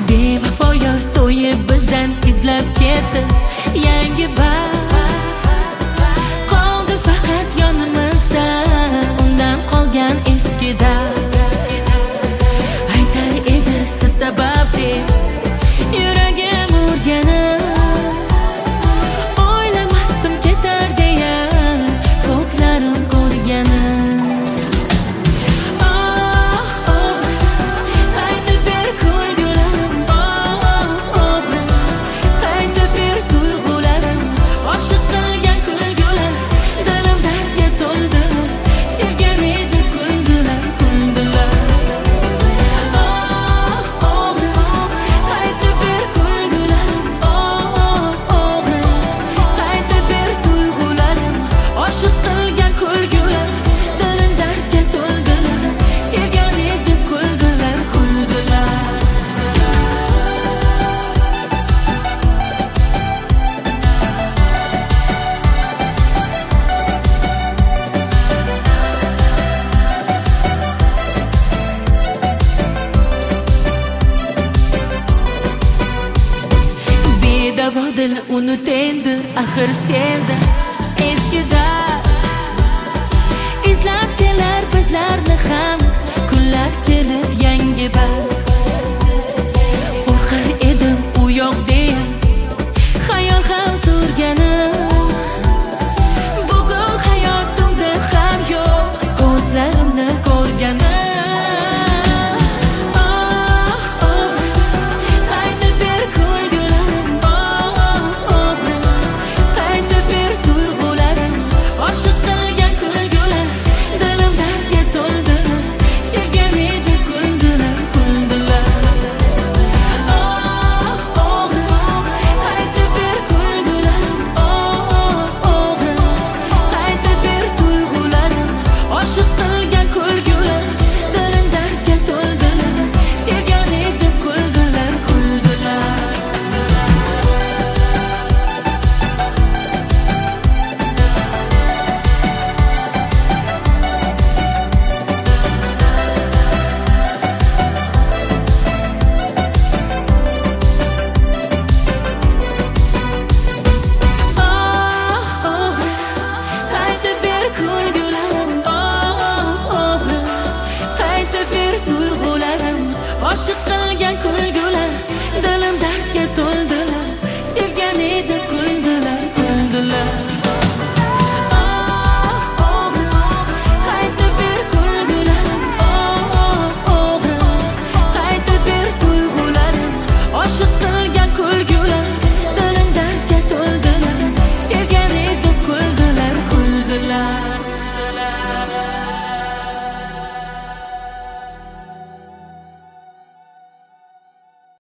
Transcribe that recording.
Bevafo yor to'yib bizdan izlab ketdi yangi baxt. Qoldi faqat yonimizda undan qolgan eski dard. Aytar edi siz sababli yuragim urganib, o'ylamasdim ketar deya ko'zlarim ko'rganim. Dil unutendi axir senda eski dard. Izlab kelar bizlarni ham kunlar kelib yangi baxt. Qo'rqar edim u yoq deya xayol ham surganim. Bugun hayotimda ham yo'q ko'zlarimni ko'rganim. Aşık qilgan kulgu